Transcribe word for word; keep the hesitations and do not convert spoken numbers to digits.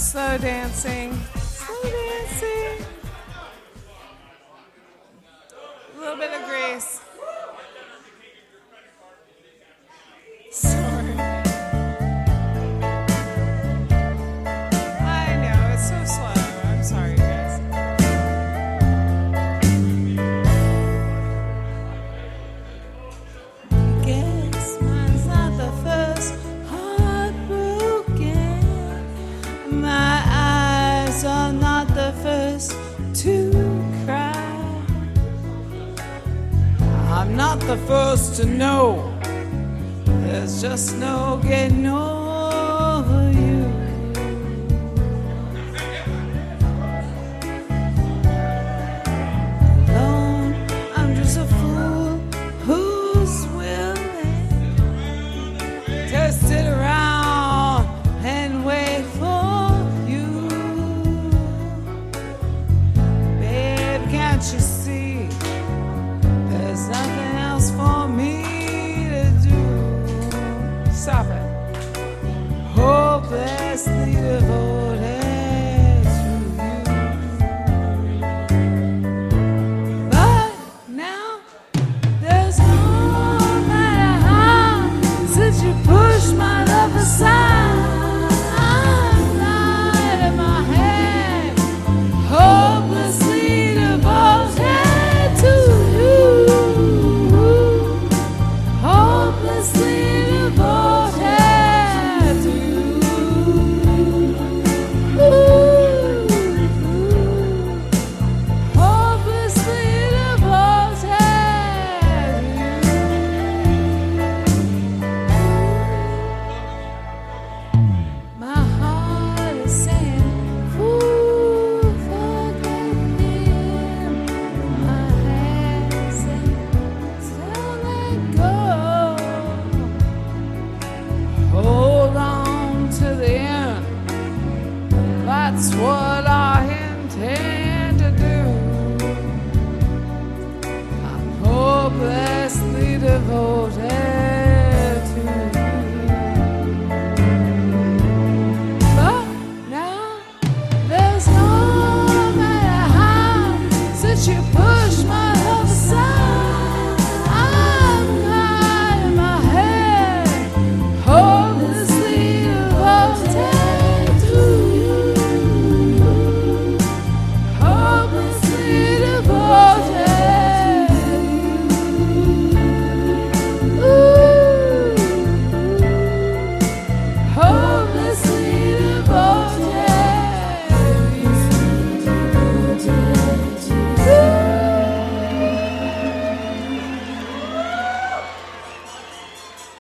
Slow dancing. Slow dancing. A little bit of grace. Sorry. I know, it's so slow. I'm sorry, guys. Guess mine's not the first heartbroken. My eyes are not the first to cry. I'm not the first to know. There's just no getting over you. Alone, I'm just a fool who's willing to sit around and wait for you. Babe, can't you see? There's nothing else for me to do. Stop it. Hopelessly devoted to you. But now there's no matter how since you pushed my love aside. I'm lying in my head, hopelessly devoted to you. Hopelessly devoted to you. Ooh, hopelessly devoted to you. My heart is saying, ooh, forget him. My head is saying, still let go. Hold on to the end. That's what